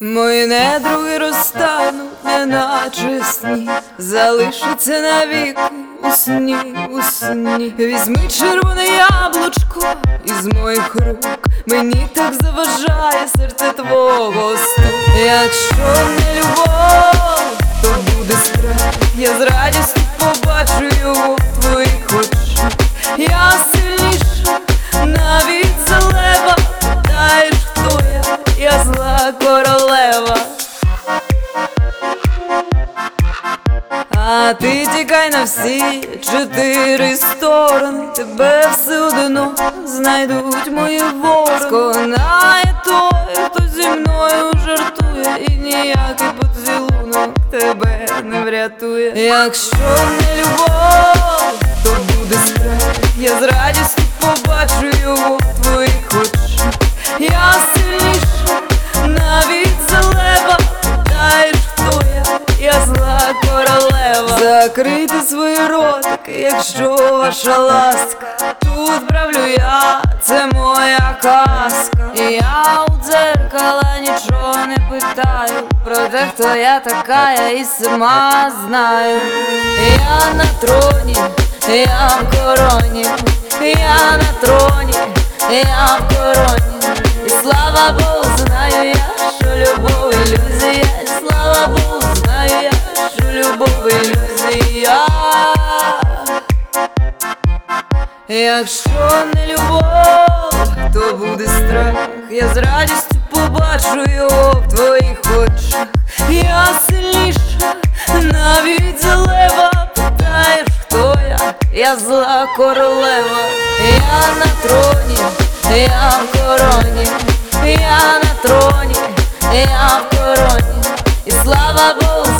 Мої недруги розтануть, неначе сні, залишаться навіки у сні, у сні. Візьми червоне яблучко із моїх рук, мені так заважає серце твого сну. Якщо не любов, то буде страх, я з радістю побачу його в твоїх очах. Я сильніша, навіть за лева, питаєш, хто я зла королева. А ти тікай на всі 4 сторони, тебе все одно знайдуть мої ворони. Сконає той, хто зі мною жартує, і ніякий поцілунок тебе не врятує. Якщо не любов, то буде страх, я з радістю побачу його в твоїх очах. Я сильніша, навіть за лева, питаєш, хто я зла королева. Закрийте свої ротики, якщо ваша ласка, тут правлю я, це моя казка. І я у дзеркала нічого не питаю, про те, хто я така, я і сама знаю. Я на троні, я в короні, я на троні, я в короні. І слава Богу, знаю я, що любов ілюзія. І слава Богу, знаю я, що любов ілюзія. Якщо не любов, то буде страх, я з радістю побачу його в твоїх очах. Я сильніша, навіть за лева, питаєш, хто я зла королева. Я на троні, я в короні, я на троні, я в короні. І слава Богу,